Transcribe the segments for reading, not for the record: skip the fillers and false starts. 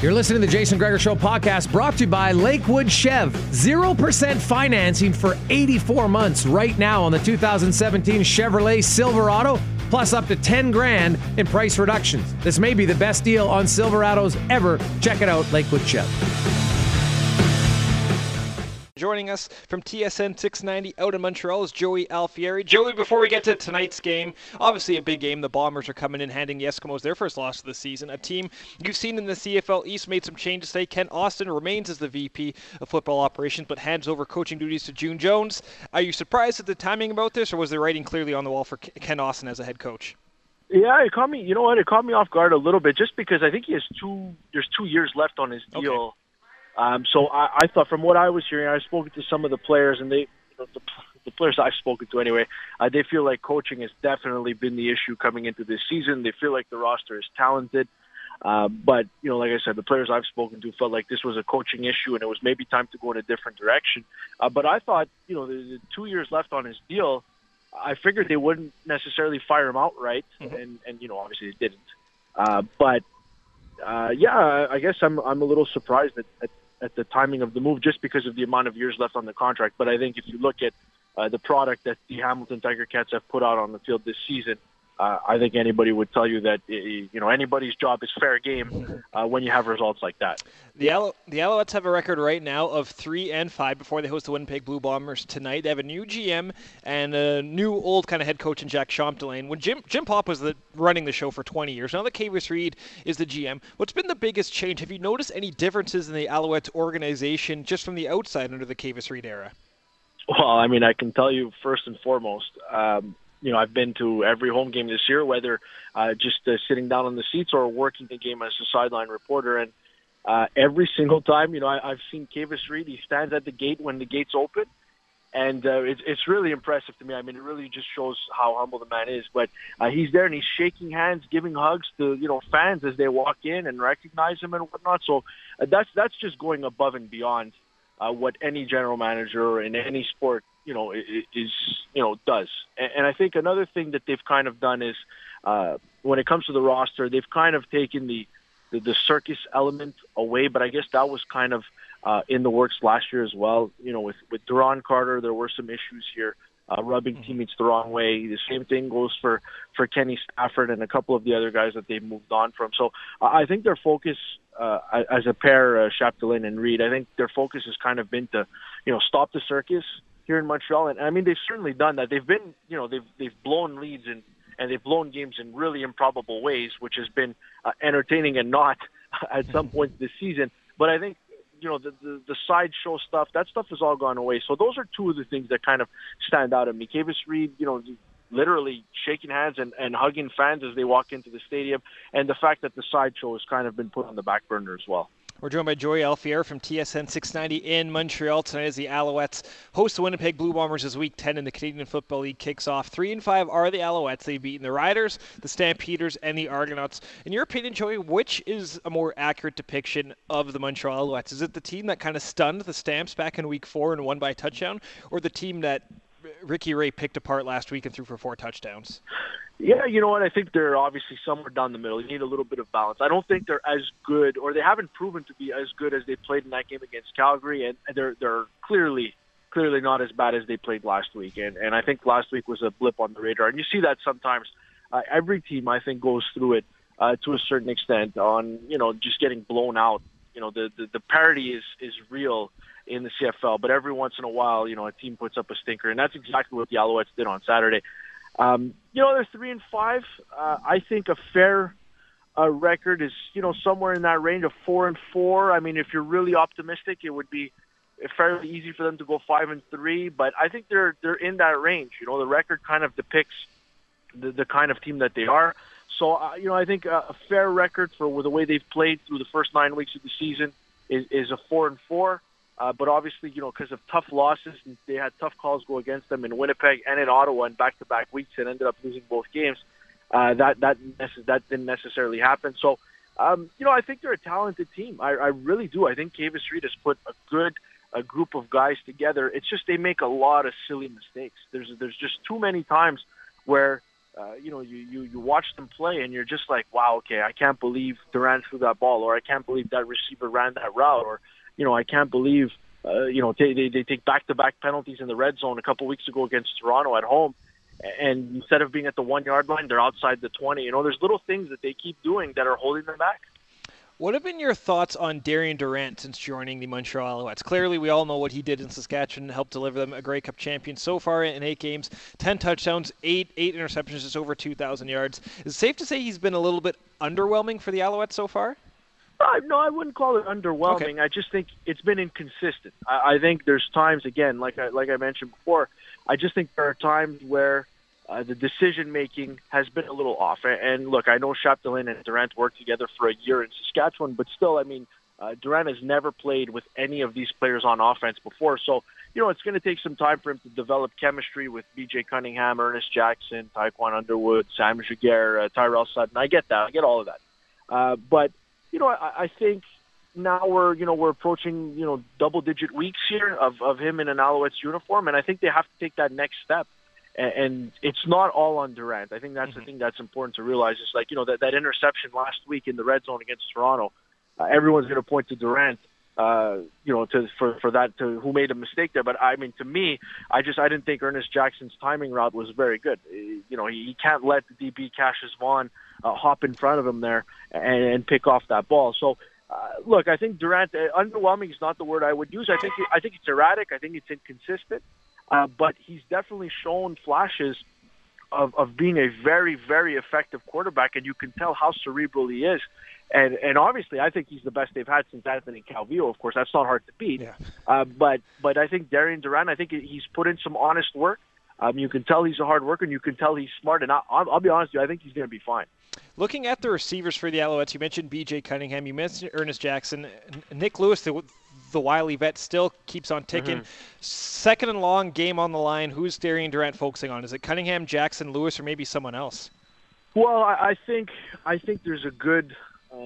You're listening to the Jason Gregor Show podcast, brought to you by Lakewood Chev. 0% financing for 84 months right now on the 2017 Chevrolet Silverado, plus up to $10,000 in price reductions. This may be the best deal on Silverados ever. Check it out, Lakewood Chev. Joining us from TSN 690 out in Montreal is Joey Alfieri. Joey, before we get to tonight's game, obviously a big game. The Bombers are coming in, handing the Eskimos their first loss of the season. A team you've seen in the CFL East made some changes today. Ken Austin remains as the VP of football operations, but hands over coaching duties to June Jones. Are you surprised at the timing about this, or was the writing clearly on the wall for Ken Austin as a head coach? Yeah, it caught me. You know what? It caught me off guard a little bit, just because I think there's 2 years left on his deal. Okay. So I thought, from what I was hearing, I've spoken to some of the players, and they, the players I've spoken to anyway, they feel like coaching has definitely been the issue coming into this season. They feel like the roster is talented, but like I said, the players I've spoken to felt like this was a coaching issue, and it was maybe time to go in a different direction. But I thought, the 2 years left on his deal, I figured they wouldn't necessarily fire him outright, and obviously they didn't. But I guess I'm a little surprised at the timing of the move, just because of the amount of years left on the contract. But I think if you look at the product that the Hamilton Tiger Cats have put out on the field this season, I think anybody would tell you that anybody's job is fair game when you have results like that. The Alouettes have a record right now of 3-5 before they host the Winnipeg Blue Bombers tonight. They have a new GM and a new old kind of head coach in Jack Champlain. When Jim Popp was running the show for 20 years, now that Kavis Reed is the GM, what's been the biggest change? Have you noticed any differences in the Alouettes organization just from the outside under the Kavis Reed era? Well, I mean, I can tell you first and foremost, I've been to every home game this year, whether just sitting down on the seats or working the game as a sideline reporter. And every single time, I've seen Kavis Reed. He stands at the gate when the gates open. And it's really impressive to me. I mean, it really just shows how humble the man is. But he's there and he's shaking hands, giving hugs to, fans as they walk in and recognize him and whatnot. So that's just going above and beyond what any general manager in any sport, does. And I think another thing that they've kind of done is when it comes to the roster, they've kind of taken the circus element away, but I guess that was kind of in the works last year as well. With Duron Carter, there were some issues here, rubbing teammates the wrong way. The same thing goes for Kenny Stafford and a couple of the other guys that they've moved on from. So I think their focus as a pair, Chapdelaine and Reed, I think their focus has kind of been to, stop the circus here in Montreal. And I mean, they've certainly done that. They've been, they've blown leads and they've blown games in really improbable ways, which has been entertaining and not at some point this season. But I think, the sideshow stuff, that stuff has all gone away. So those are two of the things that kind of stand out at me. Kavis Reed, literally shaking hands and hugging fans as they walk into the stadium, and the fact that the sideshow has kind of been put on the back burner as well. We're joined by Joey Alfieri from TSN 690 in Montreal tonight as the Alouettes host the Winnipeg Blue Bombers as Week 10 in the Canadian Football League kicks off. 3-5 are the Alouettes. They've beaten the Riders, the Stampeders, and the Argonauts. In your opinion, Joey, which is a more accurate depiction of the Montreal Alouettes? Is it the team that kind of stunned the Stamps back in Week 4 and won by a touchdown, or the team that Ricky Ray picked apart last week and threw for 4 touchdowns? Yeah, you know what? I think they're obviously somewhere down the middle. You need a little bit of balance. I don't think they're as good, or they haven't proven to be as good as they played in that game against Calgary, and they're clearly not as bad as they played last week. And I think last week was a blip on the radar. And you see that sometimes. Every team, I think, goes through it to a certain extent on, just getting blown out. The parity is real in the CFL, but every once in a while, a team puts up a stinker, and that's exactly what the Alouettes did on Saturday. They're 3-5. I think a fair record is, somewhere in that range of 4-4. I mean, if you're really optimistic, it would be fairly easy for them to go 5-3. But I think they're in that range. The record kind of depicts the kind of team that they are. So, I think a fair record for the way they've played through the first 9 weeks of the season is a 4-4. But obviously, because of tough losses, they had tough calls go against them in Winnipeg and in Ottawa in back-to-back weeks and ended up losing both games. That didn't necessarily happen. So, I think they're a talented team. I really do. I think Kavis Reed has put a group of guys together. It's just they make a lot of silly mistakes. There's just too many times where you watch them play and you're just like, wow, okay, I can't believe Durant threw that ball, or I can't believe that receiver ran that route, or I can't believe they take back-to-back penalties in the red zone a couple weeks ago against Toronto at home, and instead of being at the 1 yard line, they're outside the 20. There's little things that they keep doing that are holding them back. What have been your thoughts on Darian Durant since joining the Montreal Alouettes? Clearly, we all know what he did in Saskatchewan, helped deliver them a Grey Cup champion so far in 8 games, 10 touchdowns, 8 interceptions, just over 2,000 yards. Is it safe to say he's been a little bit underwhelming for the Alouettes so far? No, I wouldn't call it underwhelming. Okay. I just think it's been inconsistent. I think there's times, again, like I mentioned before, I just think there are times where the decision-making has been a little off. And look, I know Chapdelaine and Durant worked together for a year in Saskatchewan, but still, Durant has never played with any of these players on offense before. So, it's going to take some time for him to develop chemistry with B.J. Cunningham, Ernest Jackson, Taekwon Underwood, Sam Jaguar, Tyrell Sutton. I get that. I get all of that. But, I think now we're approaching, double-digit weeks here of him in an Alouettes uniform, and I think they have to take that next step. And it's not all on Durant. I think that's the thing that's important to realize. It's like, that interception last week in the red zone against Toronto, everyone's going to point to Durant, for that, to who made a mistake there. But to me, I didn't think Ernest Jackson's timing route was very good. He can't let the DB Cassius Vaughn hop in front of him there and pick off that ball. So, look, I think Durant, underwhelming is not the word I would use. I think it's erratic. I think it's inconsistent. But he's definitely shown flashes of being a very, very effective quarterback, and you can tell how cerebral he is. And obviously, I think he's the best they've had since Anthony Calvillo. Of course, that's not hard to beat. Yeah. But I think Darian Durant, I think he's put in some honest work. You can tell he's a hard worker, and you can tell he's smart. And I'll be honest with you, I think he's going to be fine. Looking at the receivers for the Alouettes, you mentioned B.J. Cunningham, you mentioned Ernest Jackson, Nick Lewis, the wily vet, still keeps on ticking. Second and long, game on the line. Who's Darian Durant focusing on? Is it Cunningham, Jackson, Lewis, or maybe someone else? Well, I think there's a good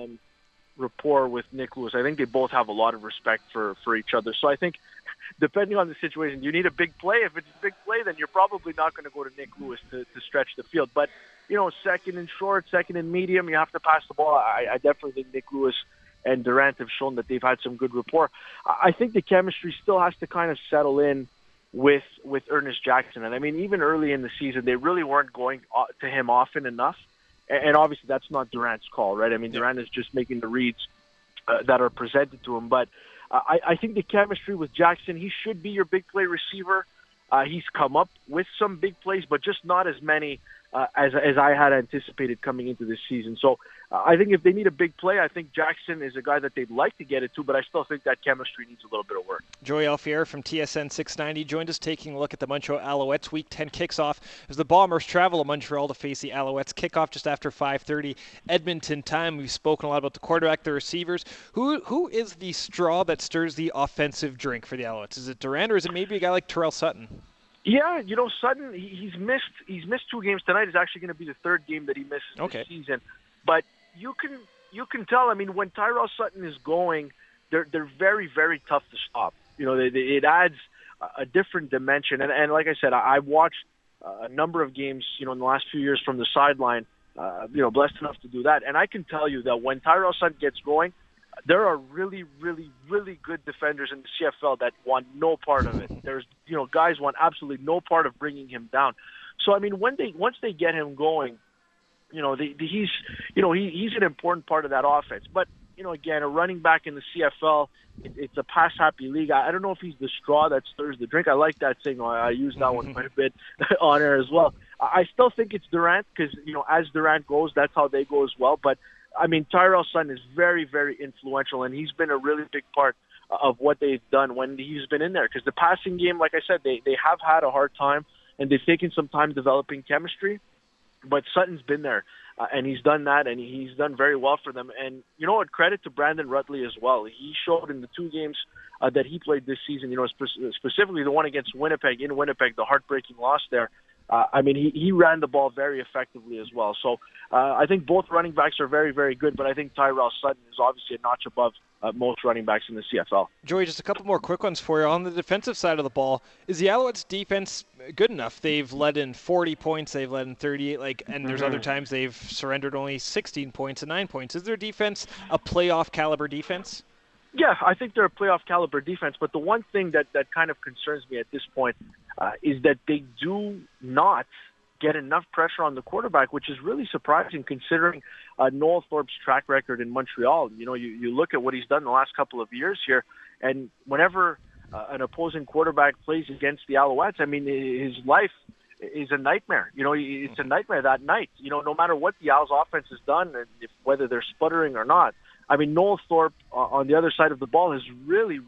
rapport with Nick Lewis. I think they both have a lot of respect for each other. So I think, depending on the situation, you need a big play. If it's a big play, then you're probably not going to go to Nick Lewis to stretch the field. But, second and short, second and medium, you have to pass the ball. I definitely think Nick Lewis and Durant have shown that they've had some good rapport. I think the chemistry still has to kind of settle in with Ernest Jackson. And even early in the season, they really weren't going to him often enough. And obviously that's not Durant's call, right? Durant is just making the reads that are presented to him. But I think the chemistry with Jackson, he should be your big play receiver. He's come up with some big plays, but just not as many as I had anticipated coming into this season. So I think if they need a big play, I think Jackson is a guy that they'd like to get it to, but I still think that chemistry needs a little bit of work. Joey Alfier from TSN 690 joined us taking a look at the Montreal Alouettes. Week 10 kicks off as the Bombers travel to Montreal to face the Alouettes. Kickoff just after 5:30 Edmonton time. We've spoken a lot about the quarterback, the receivers. Who is the straw that stirs the offensive drink for the Alouettes? Is it Durant, or is it maybe a guy like Tyrell Sutton? Yeah, Sutton, he's missed 2 games tonight. Is actually going to be the 3rd game that he misses this season. But you can tell, when Tyrell Sutton is going, they're very, very tough to stop. It adds a different dimension. And like I said, I've watched a number of games, in the last few years from the sideline, blessed enough to do that. And I can tell you that when Tyrell Sutton gets going, there are really, really, really good defenders in the CFL that want no part of it. There's, guys want absolutely no part of bringing him down. So, once they get him going, he's an important part of that offense. But, again, a running back in the CFL, it's a pass-happy league. I don't know if he's the straw that stirs the drink. I like that saying. I use that one quite a bit on air as well. I still think it's Durant because, as Durant goes, that's how they go as well. But, Tyrell Sutton is very, very influential, and he's been a really big part of what they've done when he's been in there. Because the passing game, like I said, they have had a hard time, and they've taken some time developing chemistry. But Sutton's been there, and he's done that, and he's done very well for them. And credit to Brandon Rutley as well. He showed in the 2 games that he played this season, specifically the one against Winnipeg, in Winnipeg, the heartbreaking loss there, I mean, he ran the ball very effectively as well. So I think both running backs are very, very good, but I think Tyrell Sutton is obviously a notch above most running backs in the CFL. Joey, just a couple more quick ones for you. On the defensive side of the ball, is the Alouettes' defense good enough? They've led in 40 points, they've led in 38, and there's other times they've surrendered only 16 points and 9 points. Is their defense a playoff caliber defense? Yeah, I think they're a playoff caliber defense, but the one thing that kind of concerns me at this point is that they do not get enough pressure on the quarterback, which is really surprising considering Noel Thorpe's track record in Montreal. You know, you look at what he's done the last couple of years here, and whenever an opposing quarterback plays against the Alouettes, I mean, his life is a nightmare. You know, it's a nightmare that night. You know, no matter what the Owls offense has done, and whether they're sputtering or not, I mean, Noel Thorpe on the other side of the ball has really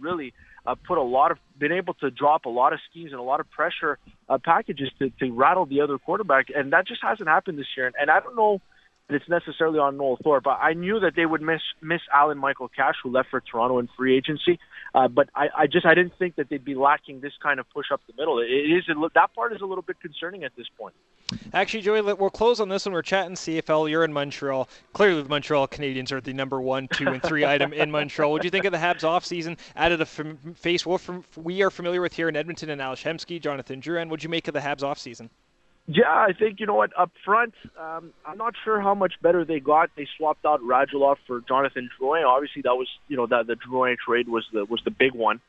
been able to drop a lot of schemes and a lot of pressure packages to rattle the other quarterback, and that just hasn't happened this year. And I don't know that it's necessarily on Noel Thorpe. I knew that they would miss Alan Michael Cash, who left for Toronto in free agency, but I didn't think that they'd be lacking this kind of push up the middle. That part is a little bit concerning at this point. Actually, Joey, we'll close on this one. We're chatting CFL. You're in Montreal. Clearly, the Montreal Canadiens are the number 1, 2, and 3 item in Montreal. What do you think of the Habs offseason? Added a face we are familiar with here in Edmonton, and Ales Hemsky, Jonathan Drouin. What do you make of the Habs offseason? Yeah, I think, you know what, up front, I'm not sure how much better they got. They swapped out Radulov for Jonathan Drouin. Obviously, that was, you know, the Drouin trade was the big one.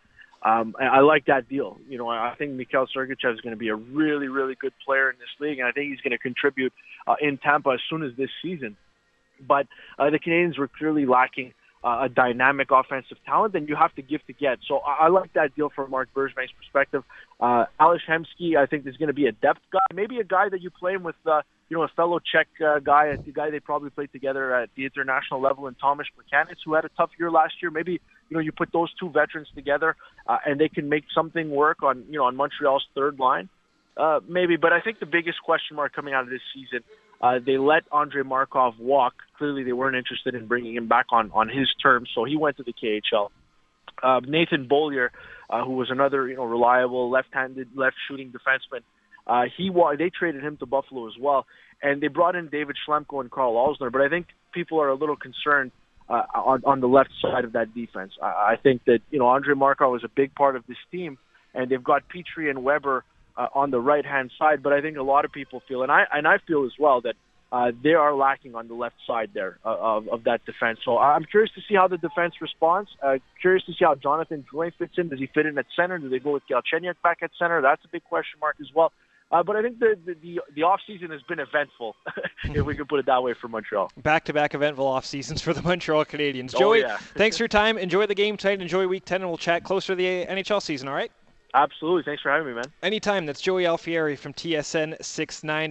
I like that deal. You know, I think Mikhail Sergachev is going to be a really, really good player in this league, and I think he's going to contribute in Tampa as soon as this season. But the Canadiens were clearly lacking a dynamic offensive talent, and you have to give to get. So I like that deal from Mark Bergevin's perspective. Ales Hemsky, I think, is going to be a depth guy, maybe a guy that you play with, you know, a fellow Czech guy, a guy they probably played together at the international level, and Tomas Plekanec, who had a tough year last year. Maybe, you know, you put those two veterans together, and they can make something work on Montreal's third line. Maybe, but I think the biggest question mark coming out of this season, they let Andrei Markov walk. Clearly, they weren't interested in bringing him back on his terms, so he went to the KHL. Nathan Beaulieu, who was another, you know, reliable left-handed, left-shooting defenseman, they traded him to Buffalo as well, and they brought in David Schlemko and Carl Alsner. But I think people are a little concerned on the left side of that defense. I think that, you know, Andrei Markov is a big part of this team, and they've got Petrie and Weber on the right-hand side, but I think a lot of people feel, and I feel as well, that they are lacking on the left side there of that defense. So I'm curious to see how the defense responds. Curious to see how Jonathan Drouin fits in. Does he fit in at center? Do they go with Galchenyuk back at center? That's a big question mark as well. But I think the off-season has been eventful, if we could put it that way, for Montreal. Back-to-back eventful off-seasons for the Montreal Canadiens. Joey, yeah. Thanks for your time. Enjoy the game tonight. Enjoy Week 10, and we'll chat closer to the NHL season, all right? Absolutely. Thanks for having me, man. Anytime. That's Joey Alfieri from TSN 690.